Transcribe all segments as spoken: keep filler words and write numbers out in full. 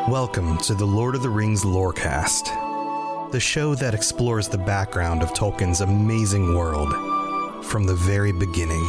Welcome to the Lord of the Rings Lorecast, the show that explores the background of Tolkien's amazing world from the very beginning.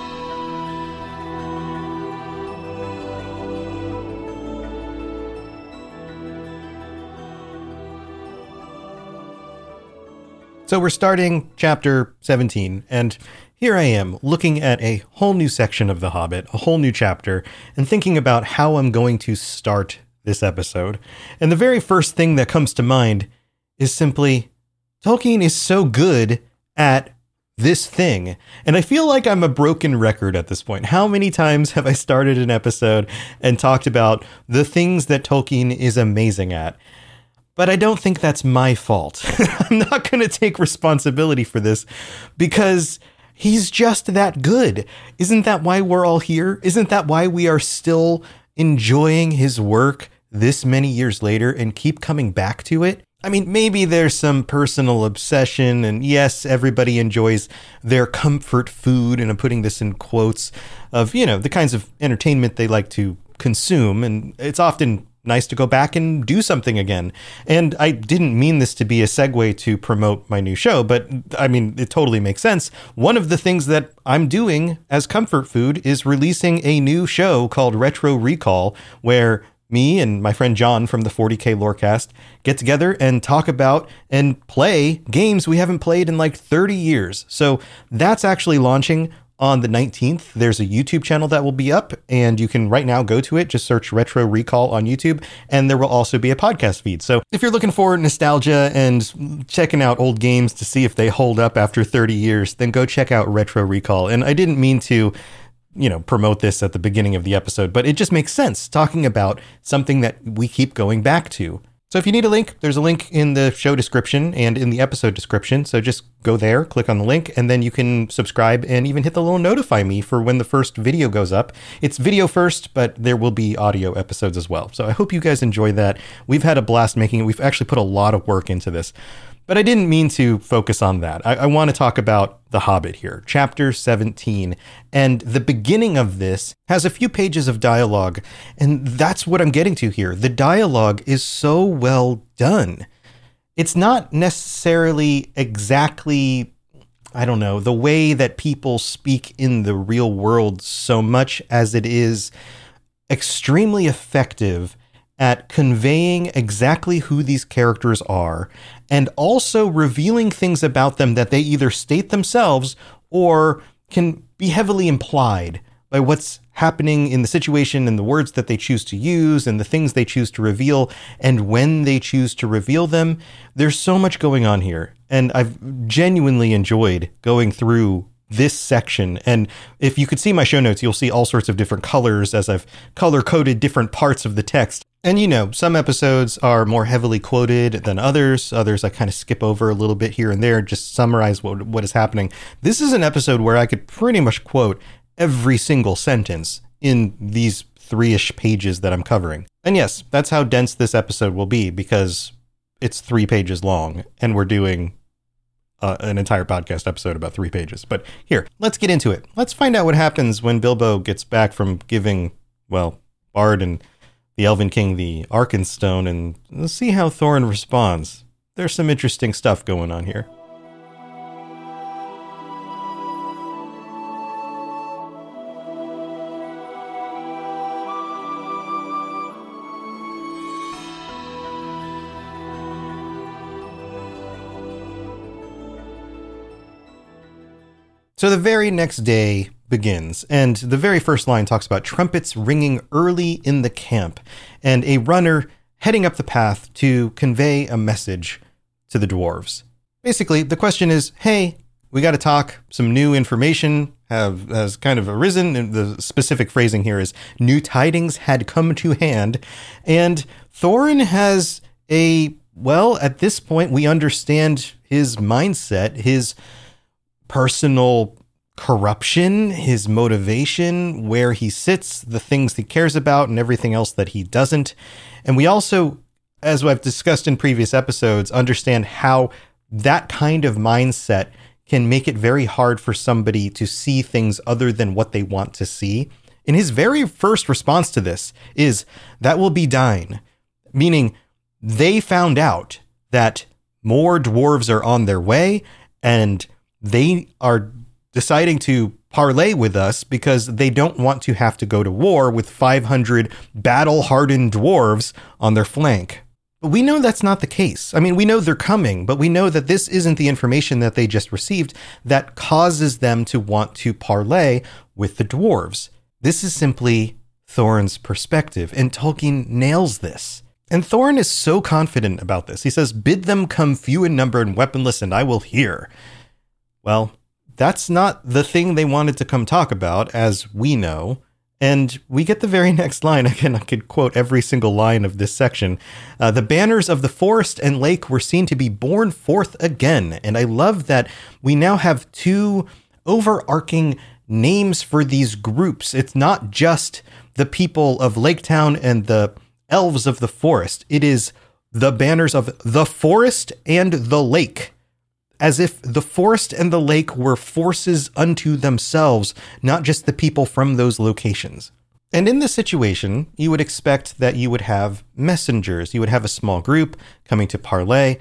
So we're starting chapter seventeen, and here I am looking at a whole new section of The Hobbit, a whole new chapter, and thinking about how I'm going to start this episode. And the very first thing that comes to mind is simply, Tolkien is so good at this thing. And I feel like I'm a broken record at this point. How many times have I started an episode and talked about the things that Tolkien is amazing at? But I don't think that's my fault. I'm not going to take responsibility for this because he's just that good. Isn't that why we're all here? Isn't that why we are still enjoying his work this many years later and keep coming back to it? I mean, maybe there's some personal obsession, and yes, everybody enjoys their comfort food, and I'm putting this in quotes, of, you know, the kinds of entertainment they like to consume, and it's often nice to go back and do something again. And I didn't mean this to be a segue to promote my new show, but I mean, it totally makes sense. One of the things that I'm doing as comfort food is releasing a new show called Retro Recall, where me and my friend John from the forty K Lorecast get together and talk about and play games we haven't played in like thirty years. So that's actually launching on the nineteenth. There's a YouTube channel that will be up, and you can right now go to it. Just search Retro Recall on YouTube, and there will also be a podcast feed. So if you're looking for nostalgia and checking out old games to see if they hold up after thirty years, then go check out Retro Recall. And I didn't mean to, you know, promote this at the beginning of the episode, but it just makes sense talking about something that we keep going back to. So if you need a link, there's a link in the show description and in the episode description. So just go there, click on the link, and then you can subscribe and even hit the little notify me for when the first video goes up. It's video first, but there will be audio episodes as well. So I hope you guys enjoy that. We've had a blast making it. We've actually put a lot of work into this. But I didn't mean to focus on that. I, I want to talk about The Hobbit here, chapter seventeen. And the beginning of this has a few pages of dialogue, and that's what I'm getting to here. The dialogue is so well done. It's not necessarily exactly, I don't know, the way that people speak in the real world so much as it is extremely effective at conveying exactly who these characters are, and also revealing things about them that they either state themselves or can be heavily implied by what's happening in the situation and the words that they choose to use and the things they choose to reveal and when they choose to reveal them. There's so much going on here, and I've genuinely enjoyed going through this section. And if you could see my show notes, you'll see all sorts of different colors as I've color coded different parts of the text. And, you know, some episodes are more heavily quoted than others. Others I kind of skip over a little bit here and there, just summarize what what is happening. This is an episode where I could pretty much quote every single sentence in these three-ish pages that I'm covering. And yes, that's how dense this episode will be, because it's three pages long, and we're doing Uh, an entire podcast episode about three pages. But here, let's get into it. Let's find out what happens when Bilbo gets back from giving, well, Bard and the Elven King the Arkenstone, and let's see how Thorin responds. There's some interesting stuff going on here. So the very next day begins, and the very first line talks about trumpets ringing early in the camp, and a runner heading up the path to convey a message to the dwarves. Basically, the question is, hey, we got to talk. Some new information have has kind of arisen, and the specific phrasing here is new tidings had come to hand, and Thorin has a, well, at this point, we understand his mindset, his personal corruption, his motivation, where he sits, the things he cares about, and everything else that he doesn't. And we also, as I've discussed in previous episodes, understand how that kind of mindset can make it very hard for somebody to see things other than what they want to see. And his very first response to this is, "That will be Dine." meaning they found out that more dwarves are on their way, and they are deciding to parley with us because they don't want to have to go to war with five hundred battle-hardened dwarves on their flank. But we know that's not the case. I mean, we know they're coming, but we know that this isn't the information that they just received that causes them to want to parley with the dwarves. This is simply Thorin's perspective, and Tolkien nails this. And Thorin is so confident about this. He says, "Bid them come few in number and weaponless, and I will hear." Well, that's not the thing they wanted to come talk about, as we know. And we get the very next line. Again, I could quote every single line of this section. Uh, the banners of the forest and lake were seen to be borne forth again. And I love that we now have two overarching names for these groups. It's not just the people of Laketown and the elves of the forest. It is the banners of the forest and the lake, as if the forest and the lake were forces unto themselves, not just the people from those locations. And in this situation, you would expect that you would have messengers. You would have a small group coming to parley,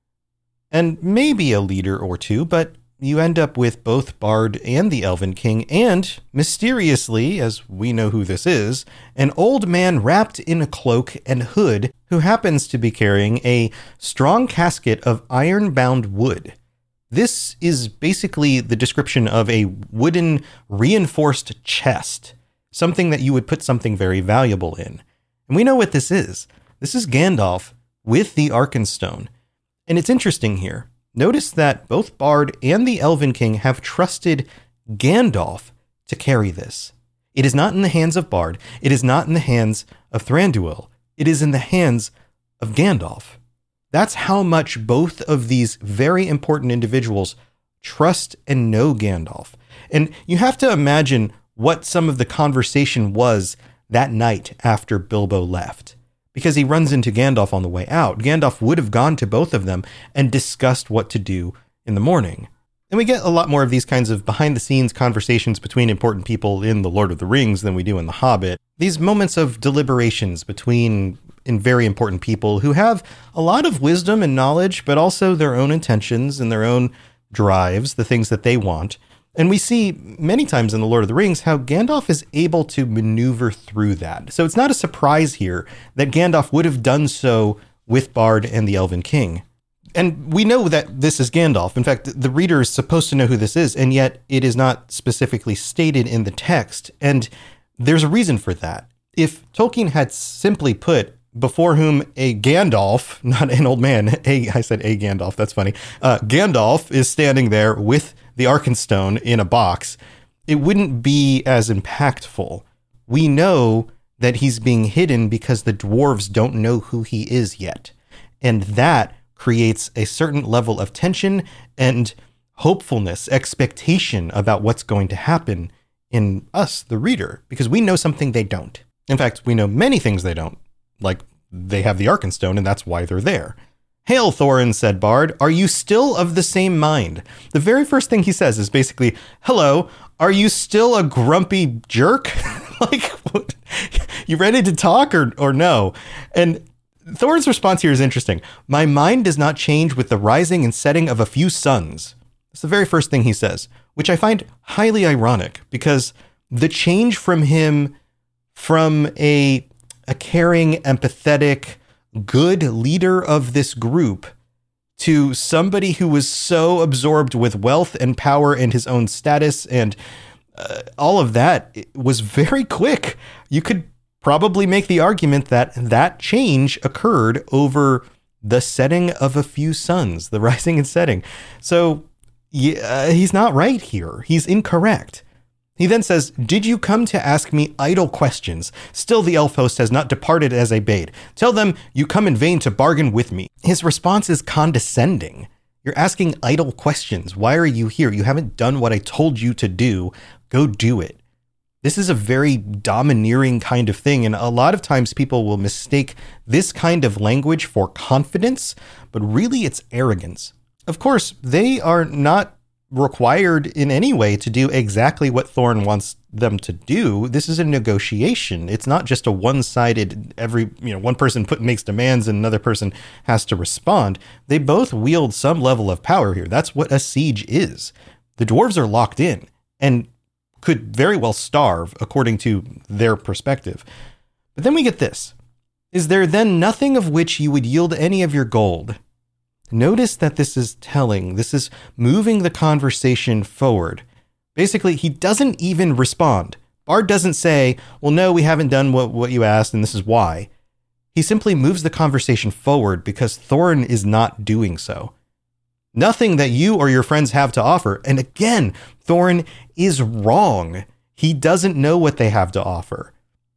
and maybe a leader or two, but you end up with both Bard and the Elven King, and, mysteriously, as we know who this is, an old man wrapped in a cloak and hood who happens to be carrying a strong casket of iron-bound wood. This is basically the description of a wooden reinforced chest, something that you would put something very valuable in. And we know what this is. This is Gandalf with the Arkenstone. And it's interesting here. Notice that both Bard and the Elven King have trusted Gandalf to carry this. It is not in the hands of Bard. It is not in the hands of Thranduil. It is in the hands of Gandalf. That's how much both of these very important individuals trust and know Gandalf. And you have to imagine what some of the conversation was that night after Bilbo left, because he runs into Gandalf on the way out. Gandalf would have gone to both of them and discussed what to do in the morning. And we get a lot more of these kinds of behind-the-scenes conversations between important people in The Lord of the Rings than we do in The Hobbit. These moments of deliberations between in very important people who have a lot of wisdom and knowledge, but also their own intentions and their own drives, the things that they want. And we see many times in The Lord of the Rings how Gandalf is able to maneuver through that. So it's not a surprise here that Gandalf would have done so with Bard and the Elven King. And we know that this is Gandalf. In fact, the reader is supposed to know who this is, and yet it is not specifically stated in the text. And there's a reason for that. If Tolkien had simply put before whom a Gandalf, not an old man, a, I said a Gandalf, that's funny, uh, Gandalf is standing there with the Arkenstone in a box, it wouldn't be as impactful. We know that he's being hidden because the dwarves don't know who he is yet. And that creates a certain level of tension and hopefulness, expectation about what's going to happen in us, the reader, because we know something they don't. In fact, we know many things they don't. Like, they have the Arkenstone, and that's why they're there. "Hail, Thorin," said Bard. "Are you still of the same mind?" The very first thing he says is basically, "Hello, are you still a grumpy jerk?" Like, what? You ready to talk or, or no? And Thorin's response here is interesting. "My mind does not change with the rising and setting of a few suns." That's the very first thing he says, which I find highly ironic, because the change from him from a a caring, empathetic, good leader of this group to somebody who was so absorbed with wealth and power and his own status and uh, all of that was very quick. You could probably make the argument that that change occurred over the setting of a few suns, the rising and setting. So yeah, he's not right here. He's incorrect. He then says, "Did you come to ask me idle questions? Still the elf host has not departed as I bade. Tell them you come in vain to bargain with me." His response is condescending. You're asking idle questions. Why are you here? You haven't done what I told you to do. Go do it. This is a very domineering kind of thing. And a lot of times people will mistake this kind of language for confidence, but really it's arrogance. Of course, they are not required in any way to do exactly what Thorin wants them to do. This is a negotiation. It's not just a one-sided, every, you know, one person put makes demands and another person has to respond. They both wield some level of power here. That's what a siege is. The dwarves are locked in and could very well starve according to their perspective. But then we get this. Is there then nothing of which you would yield any of your gold? Notice that this is telling, this is moving the conversation forward. Basically, he doesn't even respond. Bard doesn't say, well, no, we haven't done what, what you asked, and this is why. He simply moves the conversation forward because Thorin is not doing so. Nothing that you or your friends have to offer. And again, Thorin is wrong. He doesn't know what they have to offer.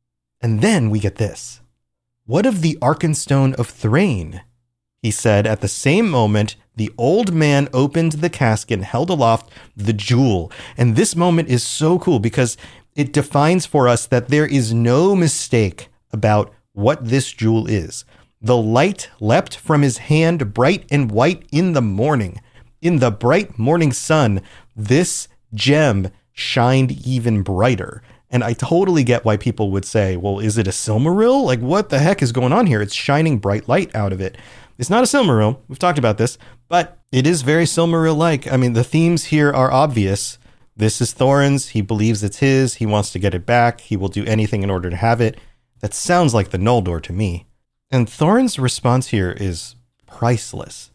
And then we get this. What of the Arkenstone of Thrain? He said at the same moment, the old man opened the casket and held aloft the jewel. And this moment is so cool because it defines for us that there is no mistake about what this jewel is. The light leapt from his hand bright and white in the morning. In the bright morning sun, this gem shined even brighter. And I totally get why people would say, well, is it a Silmaril? Like, what the heck is going on here? It's shining bright light out of it. It's not a Silmaril. We've talked about this, but it is very Silmaril-like. I mean, the themes here are obvious. This is Thorin's. He believes it's his. He wants to get it back. He will do anything in order to have it. That sounds like the Noldor to me. And Thorin's response here is priceless.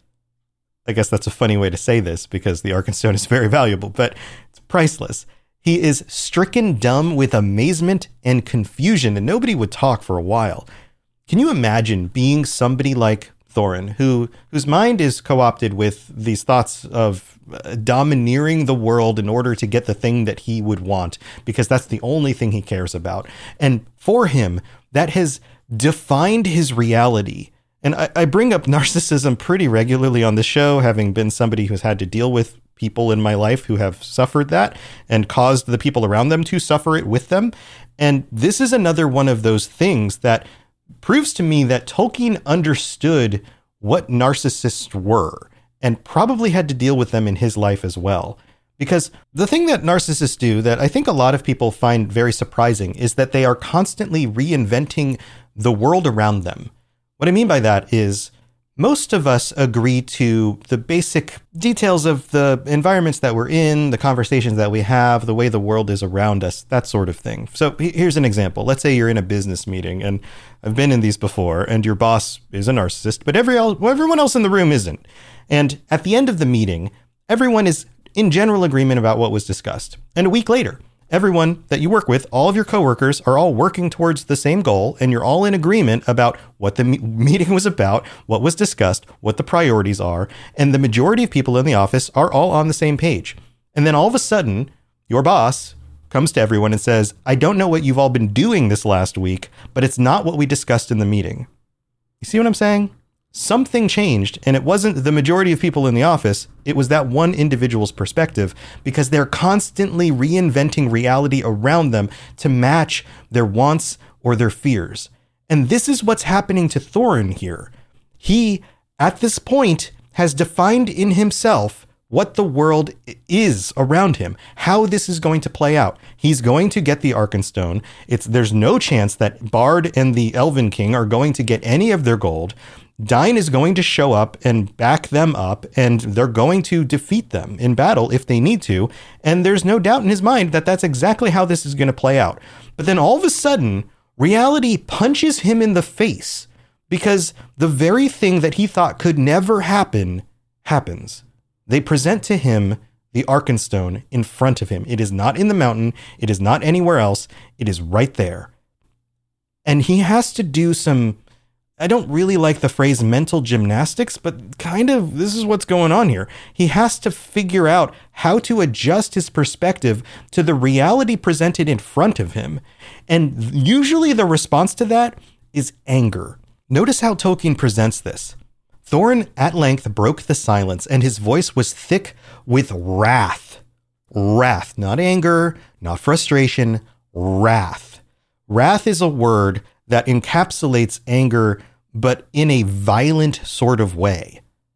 I guess that's a funny way to say this because the Arkenstone is very valuable, but it's priceless. He is stricken dumb with amazement and confusion, and nobody would talk for a while. Can you imagine being somebody like Thorin, who whose mind is co-opted with these thoughts of uh, domineering the world in order to get the thing that he would want, because that's the only thing he cares about. And for him, that has defined his reality. And I, I bring up narcissism pretty regularly on the show, having been somebody who's had to deal with people in my life who have suffered that and caused the people around them to suffer it with them. And this is another one of those things that proves to me that Tolkien understood what narcissists were and probably had to deal with them in his life as well. Because the thing that narcissists do that I think a lot of people find very surprising is that they are constantly reinventing the world around them. What I mean by that is most of us agree to the basic details of the environments that we're in, the conversations that we have, the way the world is around us, that sort of thing. So here's an example. Let's say you're in a business meeting, and I've been in these before, and your boss is a narcissist, but every everyone else in the room isn't. And at the end of the meeting, everyone is in general agreement about what was discussed. And a week later, everyone that you work with, all of your coworkers are all working towards the same goal, and you're all in agreement about what the me- meeting was about, what was discussed, what the priorities are, and the majority of people in the office are all on the same page. And then all of a sudden, your boss comes to everyone and says, I don't know what you've all been doing this last week, but it's not what we discussed in the meeting. You see what I'm saying? Something changed, and it wasn't the majority of people in the office. It was that one individual's perspective, because they're constantly reinventing reality around them to match their wants or their fears. And this is what's happening to Thorin here. He, at this point, has defined in himself what the world is around him, how this is going to play out. He's going to get the Arkenstone. It's, there's no chance that Bard and the Elven King are going to get any of their gold. Dain is going to show up and back them up, and they're going to defeat them in battle if they need to. And there's no doubt in his mind that that's exactly how this is going to play out. But then all of a sudden, reality punches him in the face, because the very thing that he thought could never happen, happens. They present to him the Arkenstone in front of him. It is not in the mountain. It is not anywhere else. It is right there. And he has to do some, I don't really like the phrase mental gymnastics, but kind of this is what's going on here. He has to figure out how to adjust his perspective to the reality presented in front of him. And usually the response to that is anger. Notice how Tolkien presents this. Thorin at length broke the silence, and his voice was thick with wrath. Wrath, not anger, not frustration, wrath. Wrath is a word that encapsulates anger, but in a violent sort of way.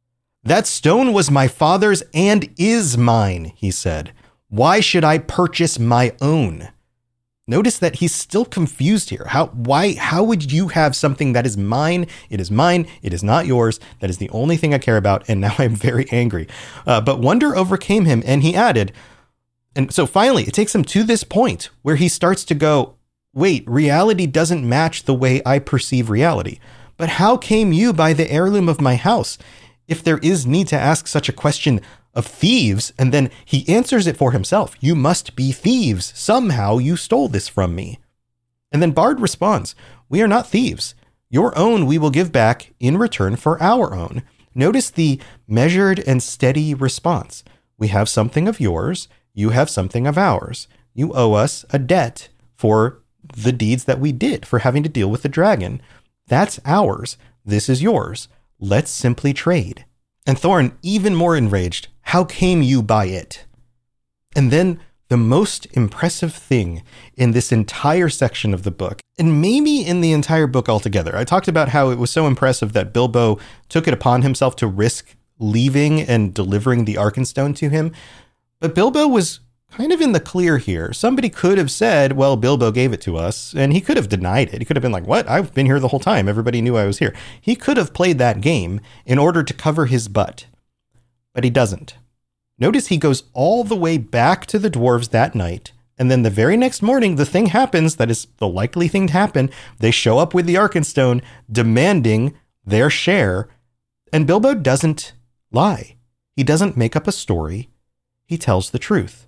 "That stone was my father's and is mine," he said. "Why should I purchase my own?" Notice that he's still confused here. How, why, how would you have something that is mine? It is mine. It is not yours. That is the only thing I care about. And now I'm very angry. Uh, but wonder overcame him, and he added, and so finally it takes him to this point where he starts to go, wait, reality doesn't match the way I perceive reality. But how came you by the heirloom of my house? If there is need to ask such a question of thieves, and then he answers it for himself. You must be thieves. Somehow you stole this from me. And then Bard responds, we are not thieves. Your own we will give back in return for our own. Notice the measured and steady response. We have something of yours. You have something of ours. You owe us a debt for the deeds that we did, for having to deal with the dragon. That's ours. This is yours. Let's simply trade. And Thorin, even more enraged, how came you by it? And then the most impressive thing in this entire section of the book, and maybe in the entire book altogether, I talked about how it was so impressive that Bilbo took it upon himself to risk leaving and delivering the Arkenstone to him. But Bilbo was kind of in the clear here. Somebody could have said, well, Bilbo gave it to us, and he could have denied it. He could have been like, what? I've been here the whole time. Everybody knew I was here. He could have played that game in order to cover his butt, but he doesn't. Notice he goes all the way back to the dwarves that night, and then the very next morning, the thing happens that is the likely thing to happen. They show up with the Arkenstone, demanding their share, and Bilbo doesn't lie. He doesn't make up a story. He tells the truth.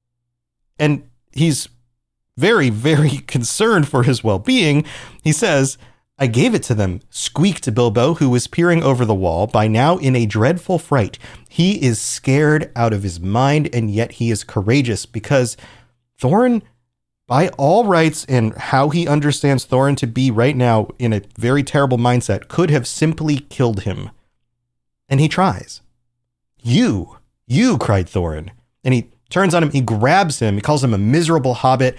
And he's very, very concerned for his well-being. He says, I gave it to them, squeaked Bilbo, who was peering over the wall, by now in a dreadful fright. He is scared out of his mind, and yet he is courageous, because Thorin, by all rights and how he understands Thorin to be right now in a very terrible mindset, could have simply killed him. And he tries. You, you, cried Thorin. And he turns on him, he grabs him, he calls him a miserable hobbit,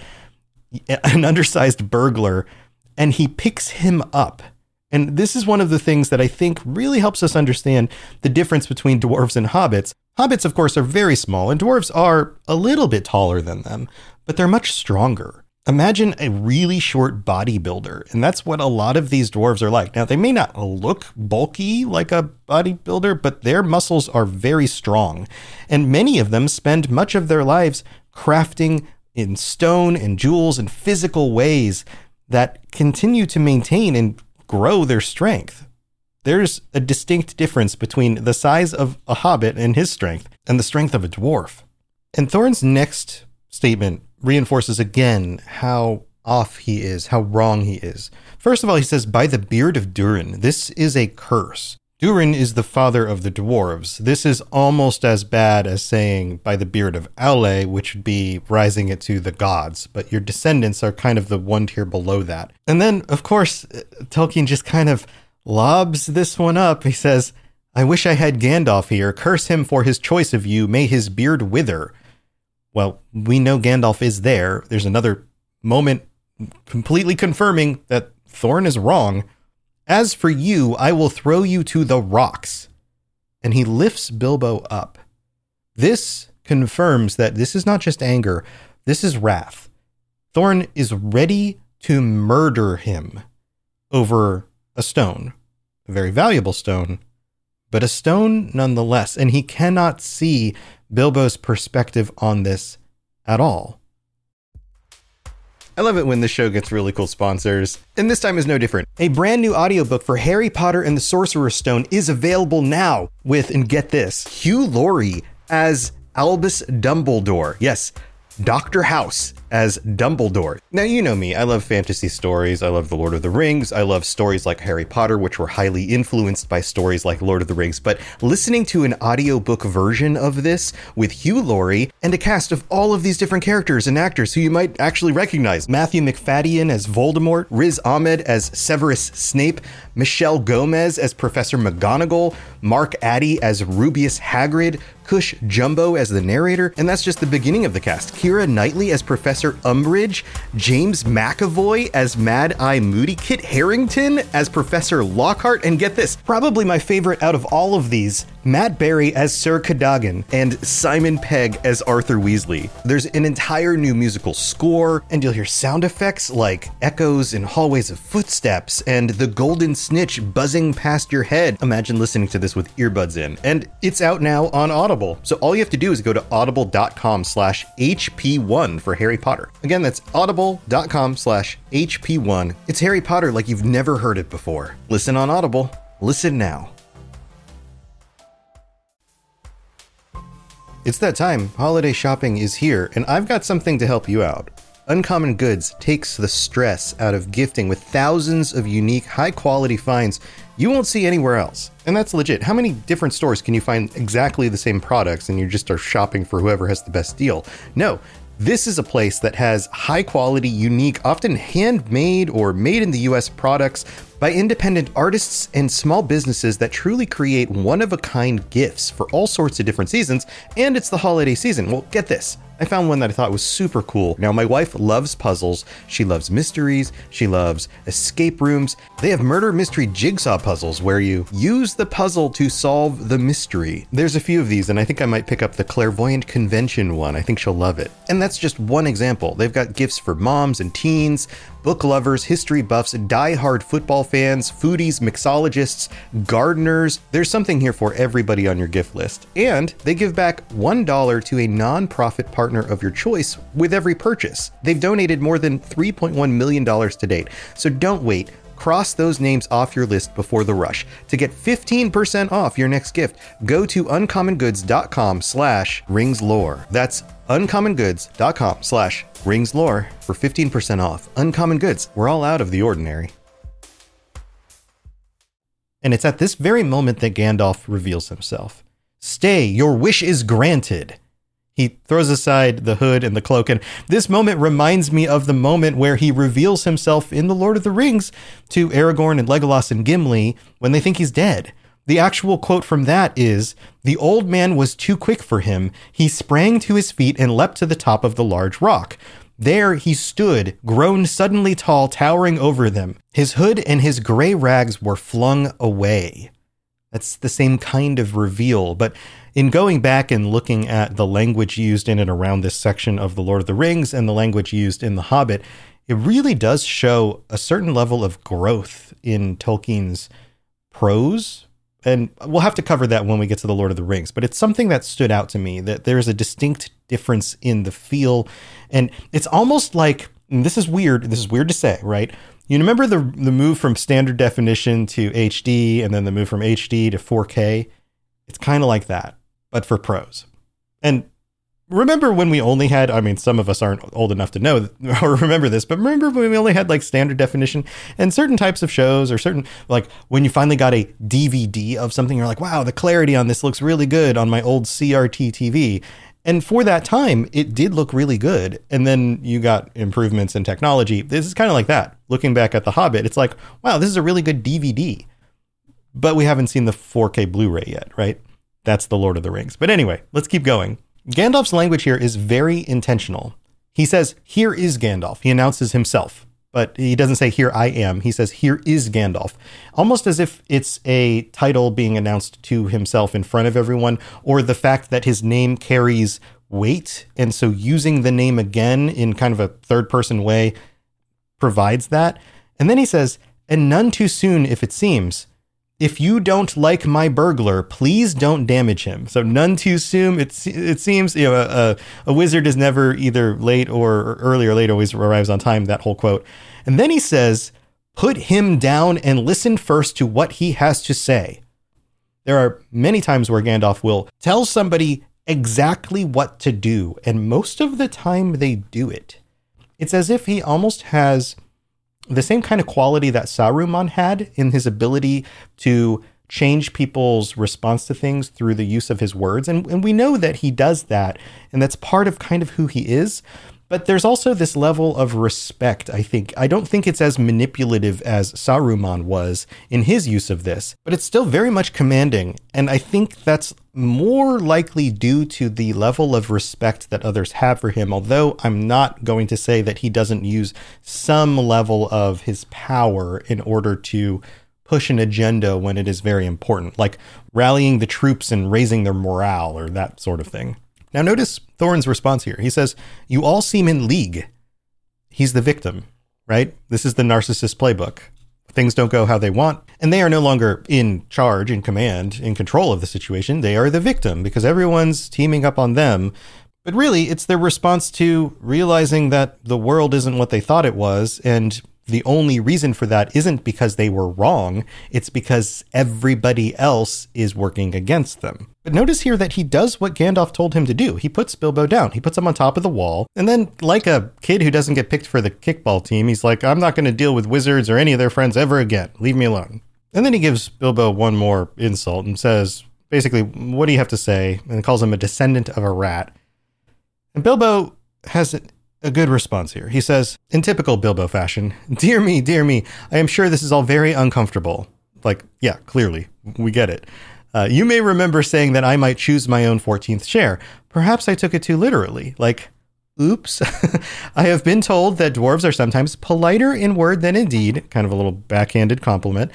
an undersized burglar, and he picks him up. And this is one of the things that I think really helps us understand the difference between dwarves and hobbits. Hobbits, of course, are very small, and dwarves are a little bit taller than them, but they're much stronger. Imagine a really short bodybuilder, and that's what a lot of these dwarves are like. Now, they may not look bulky like a bodybuilder, but their muscles are very strong. And many of them spend much of their lives crafting in stone and jewels and physical ways that continue to maintain and grow their strength. There's a distinct difference between the size of a hobbit and his strength and the strength of a dwarf. And Thorin's next statement reinforces again how off he is, how wrong he is. First of all, he says, by the beard of Durin, this is a curse. Durin is the father of the dwarves. This is almost as bad as saying by the beard of Aule, which would be rising it to the gods, but your descendants are kind of the one tier below that. And then, of course, Tolkien just kind of lobs this one up. He says, I wish I had Gandalf here. Curse him for his choice of you. May his beard wither. Well, we know Gandalf is there. There's another moment completely confirming that Thorin is wrong. As for you, I will throw you to the rocks. And he lifts Bilbo up. This confirms that this is not just anger. This is wrath. Thorin is ready to murder him over a stone, a very valuable stone, but a stone nonetheless. And he cannot see Bilbo's perspective on this at all. I love it when the show gets really cool sponsors, and this time is no different. A brand new audiobook for Harry Potter and the Sorcerer's Stone is available now with, and get this, Hugh Laurie as Albus Dumbledore. Yes, Doctor House as Dumbledore. Now, you know me. I love fantasy stories. I love The Lord of the Rings. I love stories like Harry Potter, which were highly influenced by stories like Lord of the Rings. But listening to an audiobook version of this with Hugh Laurie and a cast of all of these different characters and actors who you might actually recognize. Matthew McFadden as Voldemort, Riz Ahmed as Severus Snape, Michelle Gomez as Professor McGonagall, Mark Addy as Rubeus Hagrid, Cush Jumbo as the narrator, and that's just the beginning of the cast. Keira Knightley as Professor Umbridge, James McAvoy as Mad Eye Moody, Kit Harington as Professor Lockhart, and get this, probably my favorite out of all of these, Matt Berry as Sir Cadogan, and Simon Pegg as Arthur Weasley. There's an entire new musical score, and you'll hear sound effects like echoes in hallways of footsteps and the golden snitch buzzing past your head. Imagine listening to this with earbuds in. And it's out now on Audible. So all you have to do is go to audible.com slash HP1 for Harry Potter. Again, that's audible.com slash HP1. It's Harry Potter like you've never heard it before. Listen on Audible. Listen now. It's that time. Holiday shopping is here, and I've got something to help you out. Uncommon Goods takes the stress out of gifting with thousands of unique, high-quality finds you won't see anywhere else. And that's legit. How many different stores can you find exactly the same products and you just are shopping for whoever has the best deal? No. This is a place that has high-quality, unique, often handmade or made in the U S products by independent artists and small businesses that truly create one-of-a-kind gifts for all sorts of different seasons, and it's the holiday season. Well, get this. I found one that I thought was super cool. Now, my wife loves puzzles. She loves mysteries. She loves escape rooms. They have murder mystery jigsaw puzzles where you use the puzzle to solve the mystery. There's a few of these, and I think I might pick up the Clairvoyant Convention one. I think she'll love it. And that's just one example. They've got gifts for moms and teens, book lovers, history buffs, die-hard football fans, foodies, mixologists, gardeners. There's something here for everybody on your gift list. And they give back one dollar to a non-profit partner of your choice with every purchase. They've donated more than three point one million dollars to date. So don't wait. Cross those names off your list before the rush. To get fifteen percent off your next gift, go to uncommongoods.com slash ringslore. That's uncommongoods.com slash ringslore for fifteen percent off. Uncommon Goods. We're all out of the ordinary. And it's at this very moment that Gandalf reveals himself. Stay, your wish is granted. He throws aside the hood and the cloak, and this moment reminds me of the moment where he reveals himself in The Lord of the Rings to Aragorn and Legolas and Gimli when they think he's dead. The actual quote from that is, "The old man was too quick for him. He sprang to his feet and leapt to the top of the large rock. There he stood, grown suddenly tall, towering over them. His hood and his gray rags were flung away." That's the same kind of reveal, but in going back and looking at the language used in and around this section of The Lord of the Rings and the language used in The Hobbit, it really does show a certain level of growth in Tolkien's prose. And we'll have to cover that when we get to The Lord of the Rings, but it's something that stood out to me, that there's a distinct difference in the feel. And it's almost like, and this is weird, this is weird to say, right? You remember the the move from standard definition to H D and then the move from H D to four K? It's kind of like that, but for prose. And remember when we only had, I mean, some of us aren't old enough to know or remember this, but remember when we only had like standard definition and certain types of shows or certain, like when you finally got a D V D of something, you're like, wow, the clarity on this looks really good on my old C R T T V. And for that time, it did look really good. And then you got improvements in technology. This is kind of like that. Looking back at The Hobbit, it's like, wow, this is a really good D V D. But we haven't seen the four K Blu-ray yet, right? That's The Lord of the Rings. But anyway, let's keep going. Gandalf's language here is very intentional. He says, "Here is Gandalf." He announces himself, but he doesn't say, "Here I am." He says, "Here is Gandalf," almost as if it's a title being announced to himself in front of everyone, or the fact that his name carries weight. And so using the name again in kind of a third person way provides that. And then he says, "And none too soon if it seems. If you don't like my burglar, please don't damage him." So none too soon. It, it seems, you know, a, a wizard is never either late or early or late, always arrives on time, that whole quote. And then he says, "Put him down and listen first to what he has to say." There are many times where Gandalf will tell somebody exactly what to do, and most of the time they do it. It's as if he almost has the same kind of quality that Saruman had in his ability to change people's response to things through the use of his words. And, and we know that he does that, and that's part of kind of who he is. But there's also this level of respect, I think. I don't think it's as manipulative as Saruman was in his use of this, but it's still very much commanding. And I think that's more likely due to the level of respect that others have for him, although I'm not going to say that he doesn't use some level of his power in order to push an agenda when it is very important, like rallying the troops and raising their morale or that sort of thing. Now notice Thorin's response here. He says, you all seem in league. He's the victim, right? This is the narcissist playbook. Things don't go how they want, and they are no longer in charge, in command, in control of the situation. They are the victim because everyone's teaming up on them. But really, it's their response to realizing that the world isn't what they thought it was, and the only reason for that isn't because they were wrong. It's because everybody else is working against them. But notice here that he does what Gandalf told him to do. He puts Bilbo down. He puts him on top of the wall. And then, like a kid who doesn't get picked for the kickball team, he's like, I'm not going to deal with wizards or any of their friends ever again. Leave me alone. And then he gives Bilbo one more insult and says, basically, what do you have to say? And calls him a descendant of a rat. And Bilbo has a good response here. He says, in typical Bilbo fashion, dear me, dear me, I am sure this is all very uncomfortable. Like, yeah, clearly, we get it. Uh, you may remember saying that I might choose my own fourteenth share. Perhaps I took it too literally. Like, oops. I have been told that dwarves are sometimes politer in word than in deed. Kind of a little backhanded compliment.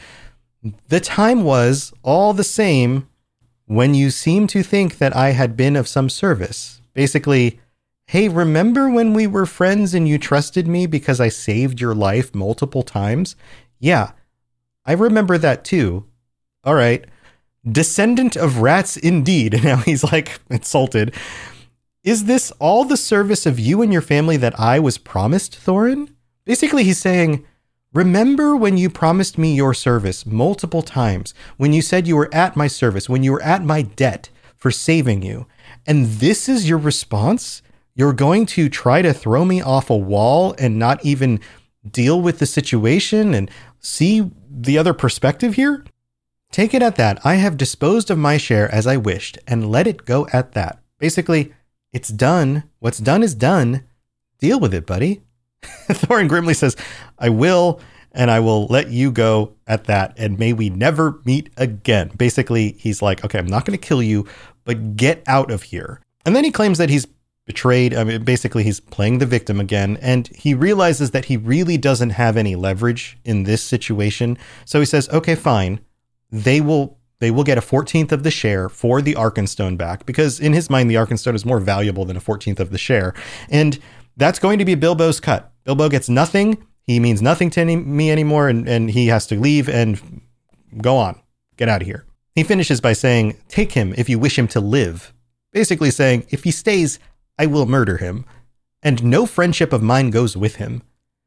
The time was all the same when you seemed to think that I had been of some service. Basically, hey, remember when we were friends and you trusted me because I saved your life multiple times? Yeah, I remember that too. All right. Descendant of rats indeed. Now he's like insulted. Is this all the service of you and your family that I was promised, Thorin? Basically, he's saying, remember when you promised me your service multiple times, when you said you were at my service, when you were at my debt for saving you. And this is your response? You're going to try to throw me off a wall and not even deal with the situation and see the other perspective here? Take it at that. I have disposed of my share as I wished and let it go at that. Basically, it's done. What's done is done. Deal with it, buddy. Thorin grimly says, I will, and I will let you go at that, and may we never meet again. Basically, he's like, okay, I'm not going to kill you, but get out of here. And then he claims that he's betrayed. I mean, basically, he's playing the victim again, and he realizes that he really doesn't have any leverage in this situation. So he says, okay, fine. They will they will get a fourteenth of the share for the Arkenstone back, because in his mind, the Arkenstone is more valuable than a fourteenth of the share. And that's going to be Bilbo's cut. Bilbo gets nothing. He means nothing to any, me anymore, and, and he has to leave and go on. Get out of here. He finishes by saying, take him if you wish him to live. Basically saying, if he stays, I will murder him. And no friendship of mine goes with him.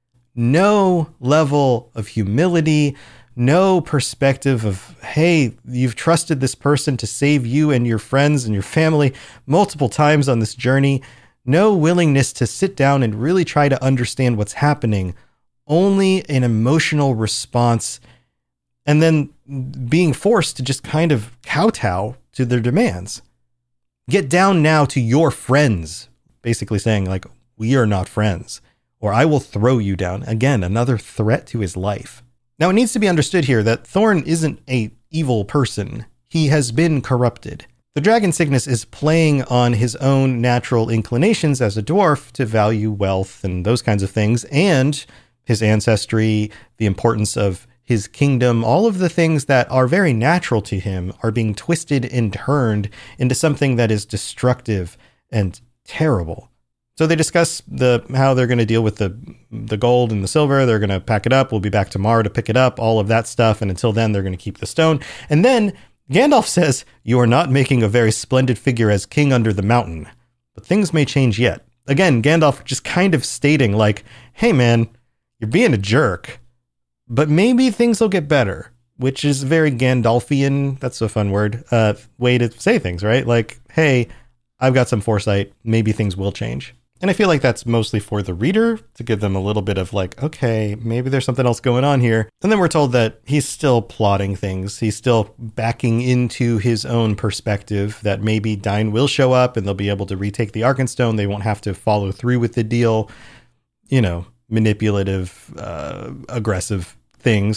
No level of humility, no perspective of, hey, you've trusted this person to save you and your friends and your family multiple times on this journey. No willingness to sit down and really try to understand what's happening. Only an emotional response. And then being forced to just kind of kowtow to their demands. Get down now to your friends. Basically saying, like, we are not friends. Or I will throw you down. Again, another threat to his life. Now, it needs to be understood here that Thorin isn't a evil person. He has been corrupted. The dragon sickness is playing on his own natural inclinations as a dwarf to value wealth and those kinds of things, and his ancestry, the importance of his kingdom, all of the things that are very natural to him are being twisted and turned into something that is destructive and terrible. So they discuss the how they're going to deal with the the gold and the silver. They're going to pack it up. We'll be back tomorrow to pick it up, all of that stuff. And until then, they're going to keep the stone. And then Gandalf says, you are not making a very splendid figure as king under the mountain, but things may change yet. Again, Gandalf just kind of stating like, hey, man, you're being a jerk, but maybe things will get better, which is very Gandalfian. That's a fun word, uh, way to say things, right? Like, hey, I've got some foresight. Maybe things will change. And I feel like that's mostly for the reader to give them a little bit of like, okay, maybe there's something else going on here. And then we're told that he's still plotting things. He's still backing into his own perspective that maybe Dain will show up and they'll be able to retake the Arkenstone. They won't have to follow through with the deal. You know, manipulative, uh, aggressive things.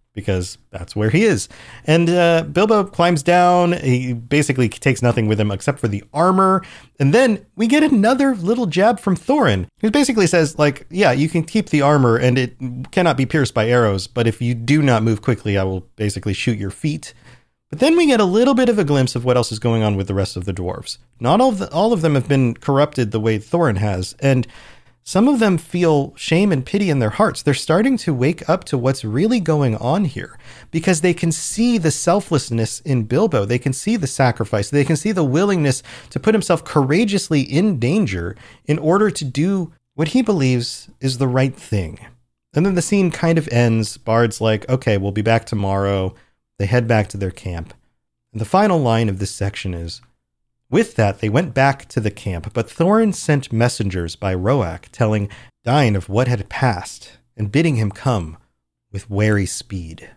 because that's where he is. And uh, Bilbo climbs down. He basically takes nothing with him except for the armor. And then we get another little jab from Thorin, who basically says, like, yeah, you can keep the armor and it cannot be pierced by arrows, but if you do not move quickly, I will basically shoot your feet. But then we get a little bit of a glimpse of what else is going on with the rest of the dwarves. Not all of, the, all of them have been corrupted the way Thorin has, and some of them feel shame and pity in their hearts. They're starting to wake up to what's really going on here because they can see the selflessness in Bilbo. They can see the sacrifice. They can see the willingness to put himself courageously in danger in order to do what he believes is the right thing. And then the scene kind of ends. Bard's like, okay, we'll be back tomorrow. They head back to their camp. And the final line of this section is, with that, they went back to the camp, but Thorin sent messengers by Roak telling Dain of what had passed and bidding him come with wary speed.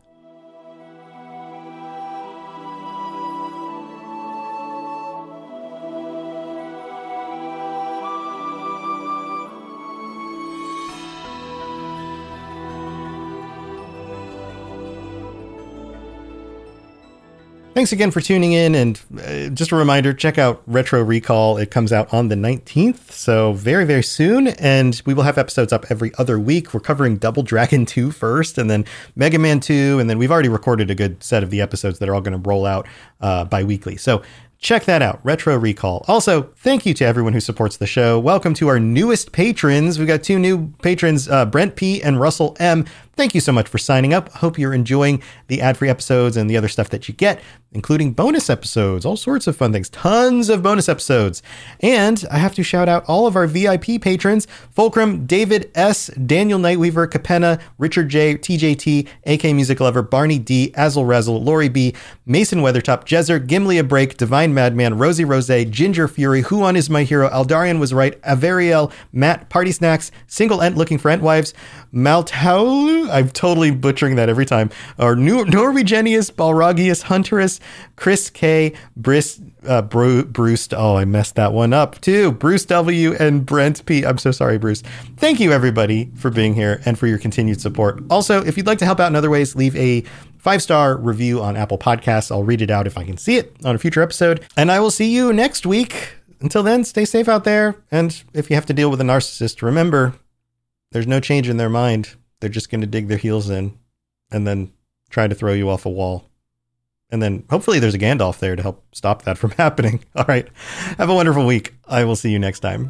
Thanks again for tuning in, and uh, just a reminder, check out Retro Recall. It comes out on the nineteenth, so very, very soon, and we will have episodes up every other week. We're covering Double Dragon two first, and then Mega Man two, and then we've already recorded a good set of the episodes that are all going to roll out uh, bi-weekly. So check that out, Retro Recall. Also, thank you to everyone who supports the show. Welcome to our newest patrons. We've got two new patrons, uh, Brent P. and Russell M. Thank you so much for signing up. Hope you're enjoying the ad-free episodes and the other stuff that you get, including bonus episodes, all sorts of fun things, tons of bonus episodes. And I have to shout out all of our V I P patrons: Fulcrum, David S., Daniel Nightweaver, Capenna, Richard J., T J T, A K Music Lover, Barney D., Azel Razzle, Lori B., Mason Weathertop, Jezer, Gimli a Break, Divine Madman, Rosie Rose, Ginger Fury, Huon is my hero, Aldarian was right, Averiel, Matt, Party Snacks, Single Ent looking for Entwives, Maltaulu, I'm totally butchering that every time, or Nor- Norwegianius, Balragius, Hunterus, Chris K, Briss, uh, Bru- Bruce, oh, I messed that one up too, Bruce W, and Brent P. I'm so sorry, Bruce. Thank you, everybody, for being here and for your continued support. Also, if you'd like to help out in other ways, leave a five-star review on Apple Podcasts. I'll read it out if I can see it on a future episode. And I will see you next week. Until then, stay safe out there. And if you have to deal with a narcissist, remember, there's no change in their mind. They're just going to dig their heels in and then try to throw you off a wall. And then hopefully there's a Gandalf there to help stop that from happening. All right. Have a wonderful week. I will see you next time.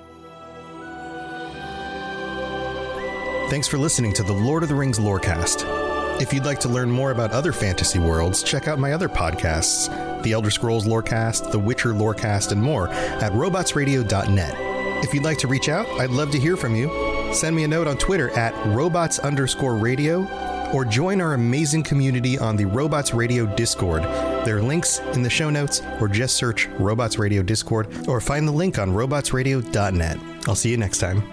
Thanks for listening to the Lord of the Rings Lorecast. If you'd like to learn more about other fantasy worlds, check out my other podcasts, The Elder Scrolls Lorecast, The Witcher Lorecast, and more at robots radio dot net. If you'd like to reach out, I'd love to hear from you. Send me a note on Twitter at robots underscore radio, or join our amazing community on the Robots Radio Discord. There are links in the show notes, or just search Robots Radio Discord, or find the link on robots radio dot net. I'll see you next time.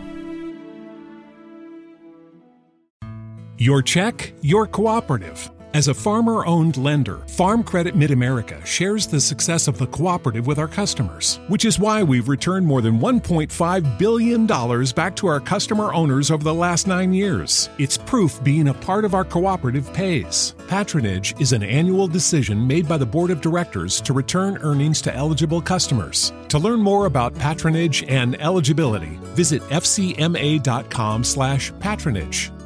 Your check, your cooperative. As a farmer-owned lender, Farm Credit Mid-America shares the success of the cooperative with our customers, which is why we've returned more than one point five billion dollars back to our customer owners over the last nine years. It's proof being a part of our cooperative pays. Patronage is an annual decision made by the Board of Directors to return earnings to eligible customers. To learn more about patronage and eligibility, visit f c m a dot com slash patronage.